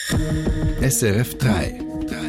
SRF 3.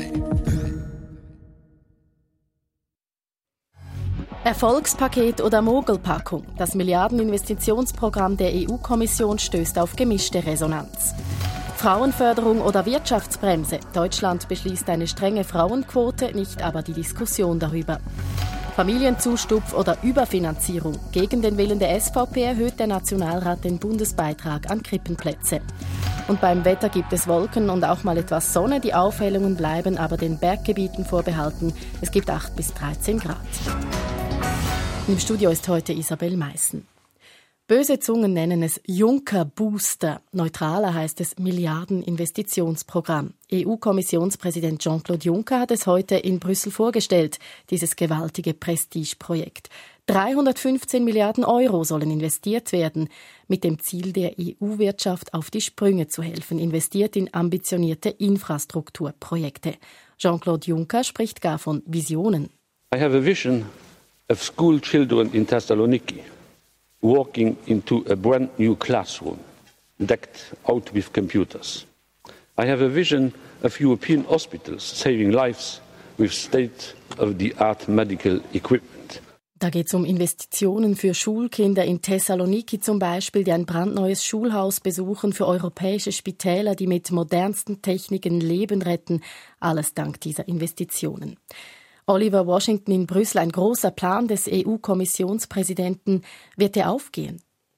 Erfolgspaket oder Mogelpackung. Das Milliardeninvestitionsprogramm der EU-Kommission stößt auf gemischte Resonanz. Frauenförderung oder Wirtschaftsbremse. Deutschland beschließt eine strenge Frauenquote, nicht aber die Diskussion darüber. Familienzustupf oder Überfinanzierung. Gegen den Willen der SVP erhöht der Nationalrat den Bundesbeitrag an Krippenplätze. Und beim Wetter gibt es Wolken und auch mal etwas Sonne. Die Aufhellungen bleiben aber den Berggebieten vorbehalten. Es gibt 8 bis 13 Grad. Im Studio ist heute Isabel Meissen. Böse Zungen nennen es Juncker-Booster. Neutraler heißt es Milliardeninvestitionsprogramm. EU-Kommissionspräsident Jean-Claude Juncker hat es heute in Brüssel vorgestellt, dieses gewaltige Prestigeprojekt. 315 Milliarden Euro sollen investiert werden, mit dem Ziel, der EU-Wirtschaft auf die Sprünge zu helfen, investiert in ambitionierte Infrastrukturprojekte. Jean-Claude Juncker spricht gar von Visionen. I have a vision of school children in Thessaloniki walking into a brand new classroom decked out with computers. I have a vision of European hospitals saving lives with state-of-the-art medical equipment. Da geht es um Investitionen für Schulkinder in Thessaloniki zum Beispiel, die ein brandneues Schulhaus besuchen, für europäische Spitäler, die mit modernsten Techniken Leben retten. Alles dank dieser Investitionen. Oliver Washington in Brüssel, ein großer Plan des EU-Kommissionspräsidenten. Wird er aufgehen?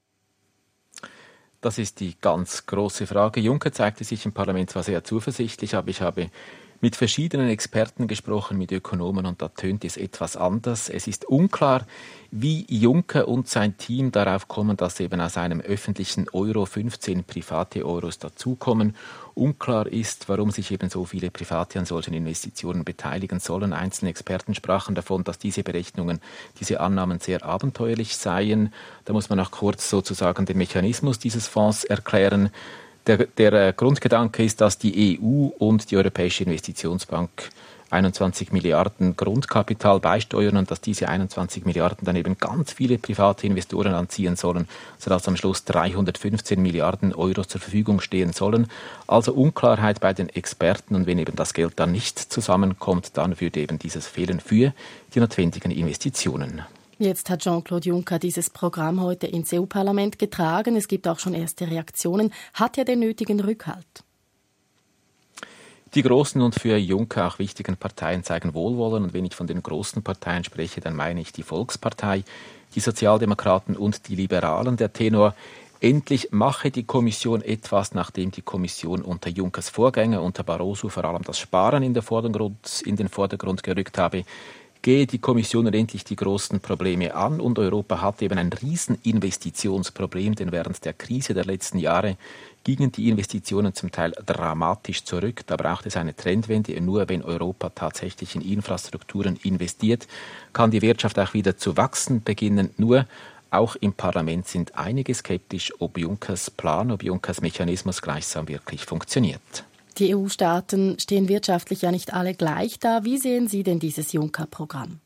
Das ist die ganz große Frage. Juncker zeigte sich im Parlament zwar sehr zuversichtlich, aber ich habe mit verschiedenen Experten gesprochen, mit Ökonomen, und da tönt es etwas anders. Es ist unklar, wie Juncker und sein Team darauf kommen, dass eben aus einem öffentlichen Euro 15 private Euros dazukommen. Unklar ist, warum sich eben so viele Private an solchen Investitionen beteiligen sollen. Einzelne Experten sprachen davon, dass diese Berechnungen, diese Annahmen sehr abenteuerlich seien. Da muss man auch kurz sozusagen den Mechanismus dieses Fonds erklären. Der Grundgedanke ist, dass die EU und die Europäische Investitionsbank 21 Milliarden Grundkapital beisteuern und dass diese 21 Milliarden dann eben ganz viele private Investoren anziehen sollen, sodass am Schluss 315 Milliarden Euro zur Verfügung stehen sollen. Also Unklarheit bei den Experten, und wenn eben das Geld dann nicht zusammenkommt, dann würde eben dieses fehlen für die notwendigen Investitionen. Jetzt hat Jean-Claude Juncker dieses Programm heute ins EU-Parlament getragen. Es gibt auch schon erste Reaktionen. Hat er den nötigen Rückhalt? Die großen und für Juncker auch wichtigen Parteien zeigen Wohlwollen. Und wenn ich von den großen Parteien spreche, dann meine ich die Volkspartei, die Sozialdemokraten und die Liberalen. Der Tenor: Endlich mache die Kommission etwas, nachdem die Kommission unter Junckers Vorgänger, unter Barroso, vor allem das Sparen in den Vordergrund gerückt habe. Gehe die Kommission endlich die großen Probleme an, und Europa hat eben ein Rieseninvestitionsproblem, denn während der Krise der letzten Jahre gingen die Investitionen zum Teil dramatisch zurück. Da braucht es eine Trendwende. Nur wenn Europa tatsächlich in Infrastrukturen investiert, kann die Wirtschaft auch wieder zu wachsen beginnen. Nur auch im Parlament sind einige skeptisch, ob Junckers Plan, ob Junckers Mechanismus gleichsam wirklich funktioniert. Die EU-Staaten stehen wirtschaftlich ja nicht alle gleich da. Wie sehen Sie denn dieses Juncker-Programm?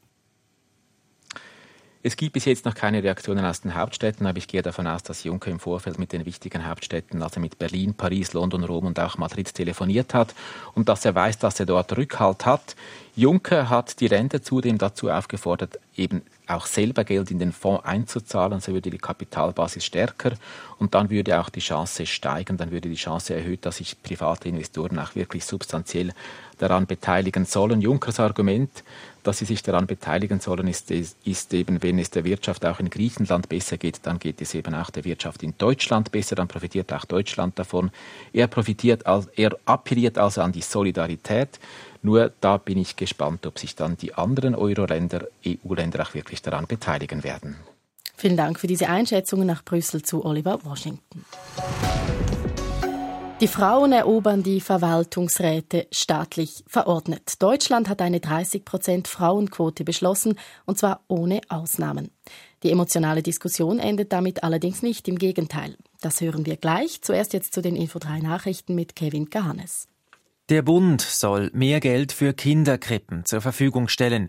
Es gibt bis jetzt noch keine Reaktionen aus den Hauptstädten, aber ich gehe davon aus, dass Juncker im Vorfeld mit den wichtigen Hauptstädten, also mit Berlin, Paris, London, Rom und auch Madrid, telefoniert hat und dass er weiß, dass er dort Rückhalt hat. Juncker hat die Länder zudem dazu aufgefordert, eben auch selber Geld in den Fonds einzuzahlen, so würde die Kapitalbasis stärker und dann würde auch die Chance steigen, dann würde die Chance erhöht, dass sich private Investoren auch wirklich substanziell daran beteiligen sollen. Junckers Argument, dass sie sich daran beteiligen sollen, ist eben, wenn es der Wirtschaft auch in Griechenland besser geht, dann geht es eben auch der Wirtschaft in Deutschland besser, dann profitiert auch Deutschland davon. Er appelliert also an die Solidarität. Nur da bin ich gespannt, ob sich dann die anderen Euro-Länder, EU-Länder auch wirklich daran beteiligen werden. Vielen Dank für diese Einschätzungen nach Brüssel zu Oliver Washington. Die Frauen erobern die Verwaltungsräte staatlich verordnet. Deutschland hat eine 30% Frauenquote beschlossen, und zwar ohne Ausnahmen. Die emotionale Diskussion endet damit allerdings nicht, im Gegenteil. Das hören wir gleich. Zuerst jetzt zu den Info3 Nachrichten mit Kevin Kahanes. Der Bund soll mehr Geld für Kinderkrippen zur Verfügung stellen.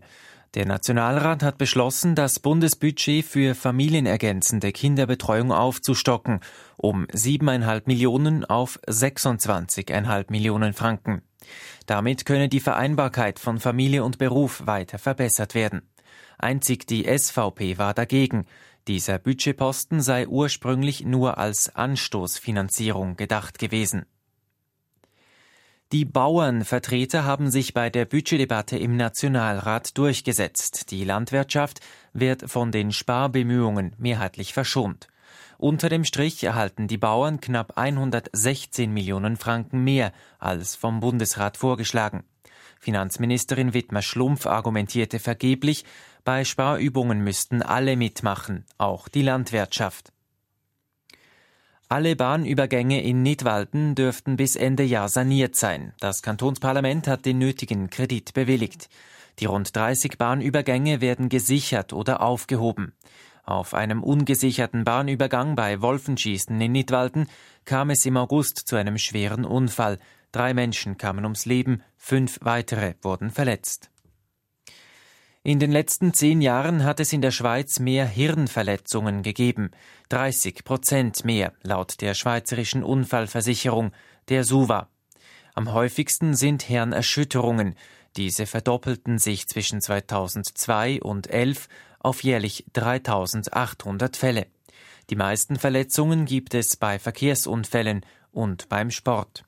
Der Nationalrat hat beschlossen, das Bundesbudget für familienergänzende Kinderbetreuung aufzustocken, um 7,5 Millionen auf 26,5 Millionen Franken. Damit könne die Vereinbarkeit von Familie und Beruf weiter verbessert werden. Einzig die SVP war dagegen. Dieser Budgetposten sei ursprünglich nur als Anstoßfinanzierung gedacht gewesen. Die Bauernvertreter haben sich bei der Budgetdebatte im Nationalrat durchgesetzt. Die Landwirtschaft wird von den Sparbemühungen mehrheitlich verschont. Unter dem Strich erhalten die Bauern knapp 116 Millionen Franken mehr als vom Bundesrat vorgeschlagen. Finanzministerin Wittmer-Schlumpf argumentierte vergeblich, bei Sparübungen müssten alle mitmachen, auch die Landwirtschaft. Alle Bahnübergänge in Nidwalden dürften bis Ende Jahr saniert sein. Das Kantonsparlament hat den nötigen Kredit bewilligt. Die rund 30 Bahnübergänge werden gesichert oder aufgehoben. Auf einem ungesicherten Bahnübergang bei Wolfenschießen in Nidwalden kam es im August zu einem schweren Unfall. 3 Menschen kamen ums Leben, 5 weitere wurden verletzt. In den letzten 10 Jahren hat es in der Schweiz mehr Hirnverletzungen gegeben. 30% mehr, laut der Schweizerischen Unfallversicherung, der SUVA. Am häufigsten sind Hirnerschütterungen. Diese verdoppelten sich zwischen 2002 und 2011 auf jährlich 3.800 Fälle. Die meisten Verletzungen gibt es bei Verkehrsunfällen und beim Sport.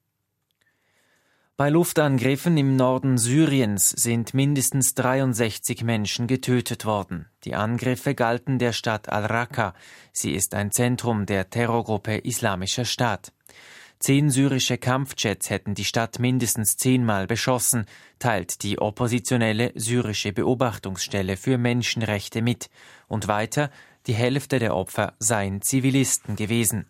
Bei Luftangriffen im Norden Syriens sind mindestens 63 Menschen getötet worden. Die Angriffe galten der Stadt Al-Raqqa. Sie ist ein Zentrum der Terrorgruppe Islamischer Staat. 10 syrische Kampfjets hätten die Stadt mindestens 10-mal beschossen, teilt die oppositionelle syrische Beobachtungsstelle für Menschenrechte mit. Und weiter, die Hälfte der Opfer seien Zivilisten gewesen.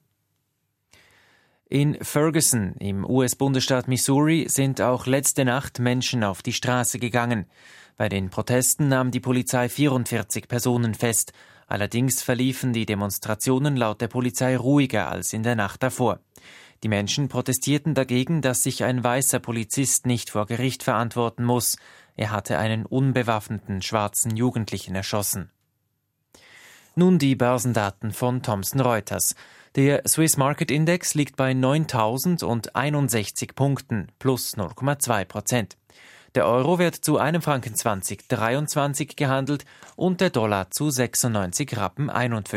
In Ferguson im US-Bundesstaat Missouri sind auch letzte Nacht Menschen auf die Straße gegangen. Bei den Protesten nahm die Polizei 44 Personen fest. Allerdings verliefen die Demonstrationen laut der Polizei ruhiger als in der Nacht davor. Die Menschen protestierten dagegen, dass sich ein weißer Polizist nicht vor Gericht verantworten muss. Er hatte einen unbewaffneten schwarzen Jugendlichen erschossen. Nun die Börsendaten von Thomson Reuters. Der Swiss Market Index liegt bei 9.061 Punkten, plus 0,2%. Der Euro wird zu 1,20 Franken 23 gehandelt und der Dollar zu 96,51 Rappen.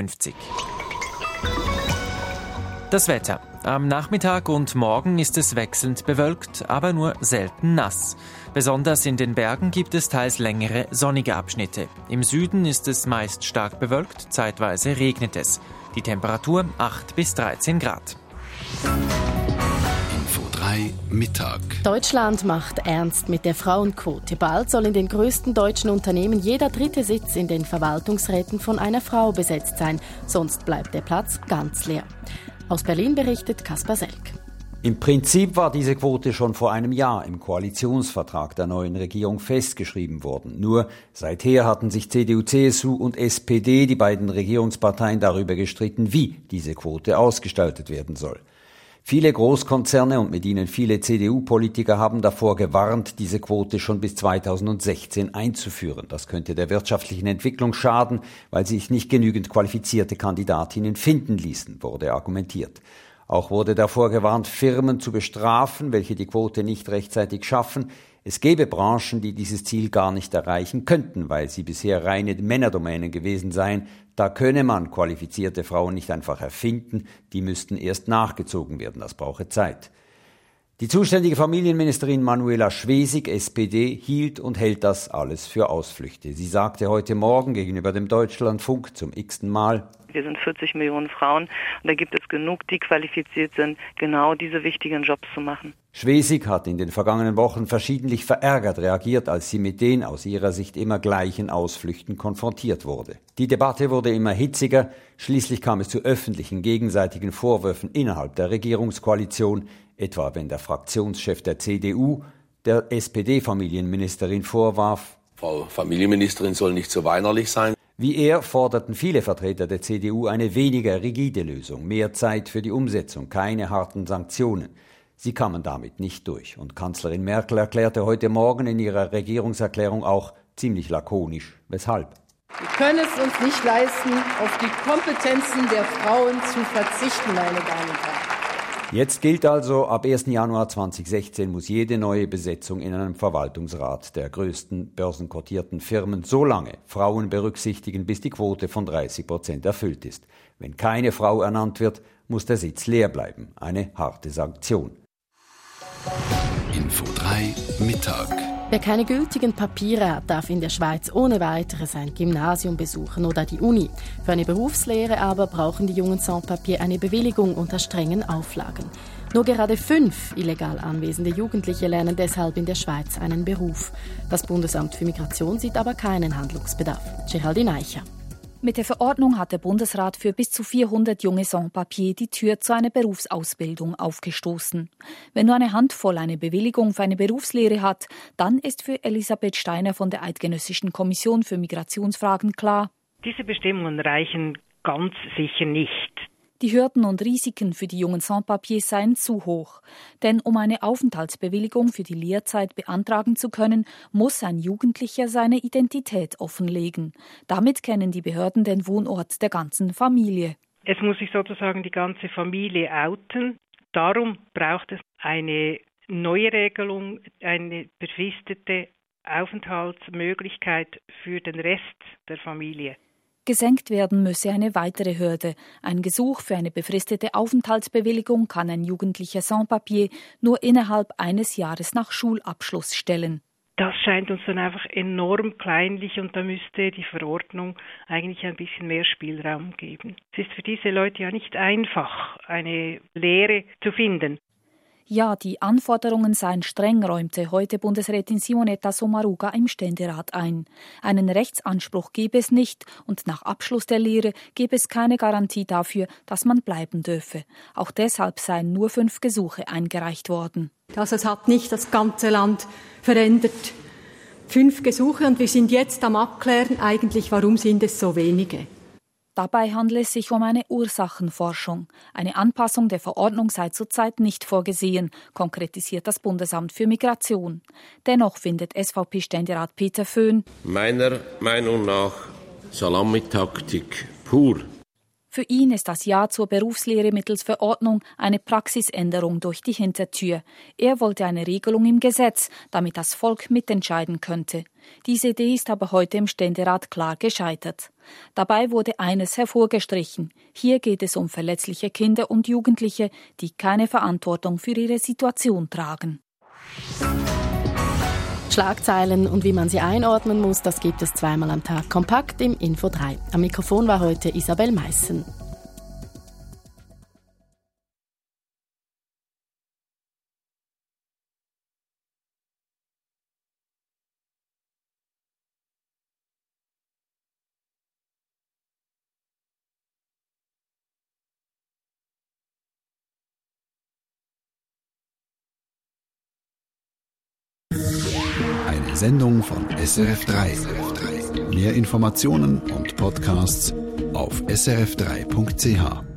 Das Wetter. Am Nachmittag und morgen ist es wechselnd bewölkt, aber nur selten nass. Besonders in den Bergen gibt es teils längere sonnige Abschnitte. Im Süden ist es meist stark bewölkt, zeitweise regnet es. Die Temperatur 8 bis 13 Grad. Info 3 Mittag. Deutschland macht ernst mit der Frauenquote. Bald soll in den größten deutschen Unternehmen jeder 3. Sitz in den Verwaltungsräten von einer Frau besetzt sein. Sonst bleibt der Platz ganz leer. Aus Berlin berichtet Kaspar Selk. Im Prinzip war diese Quote schon vor einem Jahr im Koalitionsvertrag der neuen Regierung festgeschrieben worden. Nur seither hatten sich CDU, CSU und SPD, die beiden Regierungsparteien, darüber gestritten, wie diese Quote ausgestaltet werden soll. Viele Großkonzerne und mit ihnen viele CDU-Politiker haben davor gewarnt, diese Quote schon bis 2016 einzuführen. Das könnte der wirtschaftlichen Entwicklung schaden, weil sich nicht genügend qualifizierte Kandidatinnen finden ließen, wurde argumentiert. Auch wurde davor gewarnt, Firmen zu bestrafen, welche die Quote nicht rechtzeitig schaffen. Es gäbe Branchen, die dieses Ziel gar nicht erreichen könnten, weil sie bisher reine Männerdomänen gewesen seien. Da könne man qualifizierte Frauen nicht einfach erfinden, die müssten erst nachgezogen werden. Das brauche Zeit. Die zuständige Familienministerin Manuela Schwesig, SPD, hielt und hält das alles für Ausflüchte. Sie sagte heute Morgen gegenüber dem Deutschlandfunk zum x-ten Mal: Wir sind 40 Millionen Frauen und da gibt es genug, die qualifiziert sind, genau diese wichtigen Jobs zu machen. Schwesig hat in den vergangenen Wochen verschiedentlich verärgert reagiert, als sie mit den aus ihrer Sicht immer gleichen Ausflüchten konfrontiert wurde. Die Debatte wurde immer hitziger, schließlich kam es zu öffentlichen gegenseitigen Vorwürfen innerhalb der Regierungskoalition, etwa wenn der Fraktionschef der CDU der SPD-Familienministerin vorwarf: Frau Familienministerin soll nicht so weinerlich sein. Wie er forderten viele Vertreter der CDU eine weniger rigide Lösung, mehr Zeit für die Umsetzung, keine harten Sanktionen. Sie kamen damit nicht durch. Und Kanzlerin Merkel erklärte heute Morgen in ihrer Regierungserklärung auch, ziemlich lakonisch. Weshalb? Wir können es uns nicht leisten, auf die Kompetenzen der Frauen zu verzichten, meine Damen und Herren. Jetzt gilt also, ab 1. Januar 2016 muss jede neue Besetzung in einem Verwaltungsrat der größten börsenkotierten Firmen so lange Frauen berücksichtigen, bis die Quote von 30% erfüllt ist. Wenn keine Frau ernannt wird, muss der Sitz leer bleiben. Eine harte Sanktion. Info 3 Mittag. Wer keine gültigen Papiere hat, darf in der Schweiz ohne weiteres ein Gymnasium besuchen oder die Uni. Für eine Berufslehre aber brauchen die Jungen Sans-Papier eine Bewilligung unter strengen Auflagen. Nur gerade 5 illegal anwesende Jugendliche lernen deshalb in der Schweiz einen Beruf. Das Bundesamt für Migration sieht aber keinen Handlungsbedarf. Geraldine Eicher. Mit der Verordnung hat der Bundesrat für bis zu 400 junge Sans-Papier die Tür zu einer Berufsausbildung aufgestoßen. Wenn nur eine Handvoll eine Bewilligung für eine Berufslehre hat, dann ist für Elisabeth Steiner von der Eidgenössischen Kommission für Migrationsfragen klar: Diese Bestimmungen reichen ganz sicher nicht. Die Hürden und Risiken für die jungen Sans-Papiers seien zu hoch. Denn um eine Aufenthaltsbewilligung für die Lehrzeit beantragen zu können, muss ein Jugendlicher seine Identität offenlegen. Damit kennen die Behörden den Wohnort der ganzen Familie. Es muss sich sozusagen die ganze Familie outen. Darum braucht es eine neue Regelung, eine befristete Aufenthaltsmöglichkeit für den Rest der Familie. Gesenkt werden müsse eine weitere Hürde. Ein Gesuch für eine befristete Aufenthaltsbewilligung kann ein jugendlicher Sans-Papier nur innerhalb eines Jahres nach Schulabschluss stellen. Das scheint uns dann einfach enorm kleinlich und da müsste die Verordnung eigentlich ein bisschen mehr Spielraum geben. Es ist für diese Leute ja nicht einfach, eine Lehre zu finden. Ja, die Anforderungen seien streng, räumte heute Bundesrätin Simonetta Sommaruga im Ständerat ein. Einen Rechtsanspruch gebe es nicht und nach Abschluss der Lehre gebe es keine Garantie dafür, dass man bleiben dürfe. Auch deshalb seien nur 5 Gesuche eingereicht worden. Also es hat nicht das ganze Land verändert. 5 Gesuche und wir sind jetzt am Abklären, eigentlich warum sind es so wenige. Dabei handelt es sich um eine Ursachenforschung. Eine Anpassung der Verordnung sei zurzeit nicht vorgesehen, konkretisiert das Bundesamt für Migration. Dennoch findet SVP-Ständerat Peter Föhn: Meiner Meinung nach Salamitaktik pur. Für ihn ist das Ja zur Berufslehre mittels Verordnung eine Praxisänderung durch die Hintertür. Er wollte eine Regelung im Gesetz, damit das Volk mitentscheiden könnte. Diese Idee ist aber heute im Ständerat klar gescheitert. Dabei wurde eines hervorgestrichen. Hier geht es um verletzliche Kinder und Jugendliche, die keine Verantwortung für ihre Situation tragen. Schlagzeilen und wie man sie einordnen muss, das gibt es 2-mal am Tag kompakt im Info 3. Am Mikrofon war heute Isabel Meissen. Eine Sendung von SRF 3. Mehr Informationen und Podcasts auf srf3.ch.